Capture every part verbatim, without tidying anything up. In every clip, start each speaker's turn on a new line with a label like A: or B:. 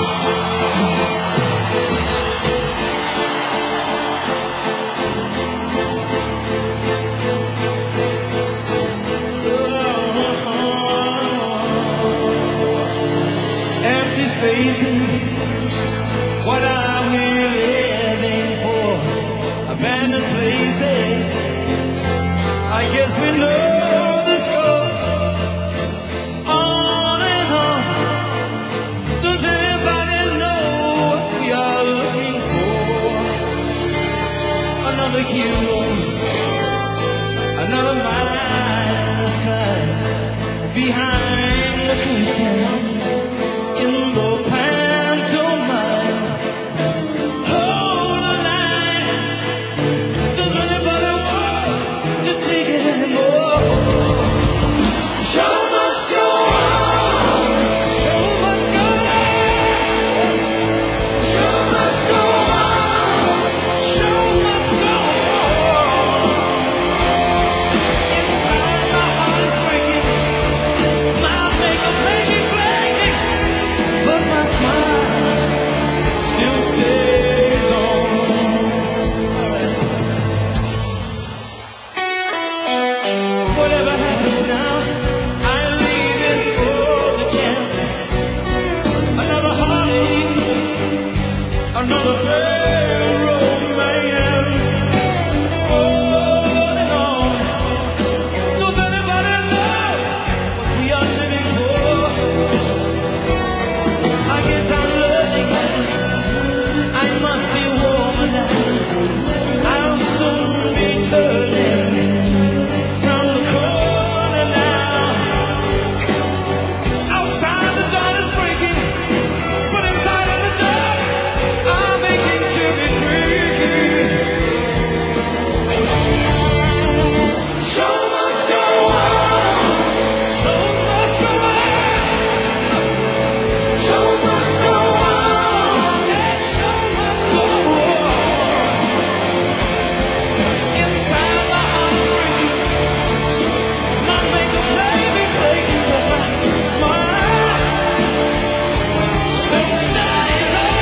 A: What are we living for? Abandoned places. I guess we know the score. On and on. Does anybody know what we are looking for? Another hero, another mindless guy behind the curtain in the pantomime. Hold the line. Does anybody want to take it anymore? Show must go on. Show must go on. Show must go on. Show must go on. Inside my heart is breaking. My makeup may be flaking, but my smile still stays on. Alright. Whatever happens now, I leave it for the chance. Another heartache, another failed romance. On and on. Does anybody know what we are living for? I guess I'm learning now. I must be warmer now. I'll soon be turning from the corner now. Outside the dawn is breaking, but inside of the dark, I'm aching to be free. Show must go on. Show must go on. Show must go on. Yes, show must go on. Inside my heart is breaking. My makeup may be flaking, but my smile still stays on.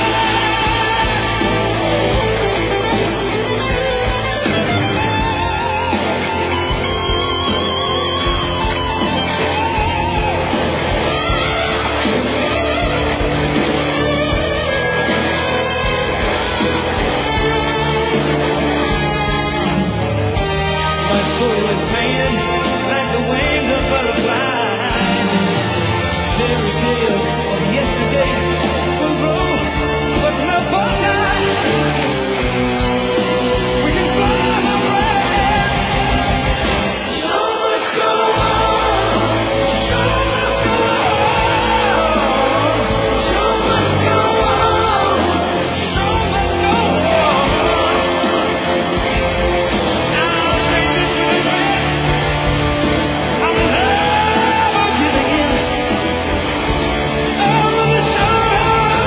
A: My soul is painted like the wings of butterflies. Fairy tale of yesterday will grow, but not for time. We can fly away. Show must go on. Show must go on. Show must go on. Show must go on. I'll face it to the end. I'm never giving in. Over the shoulder.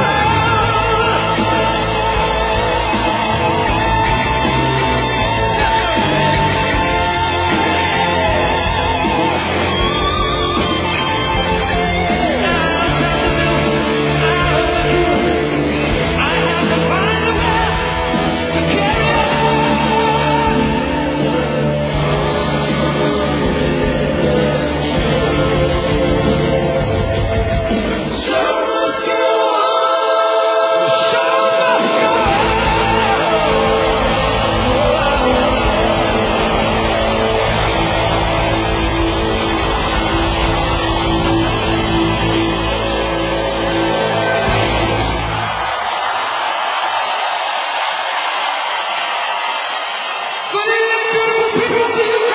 A: Now I'm trying to do out of the truth. I have to find a way to carry on. Show must go on. Show must go on. Good evening, beautiful people.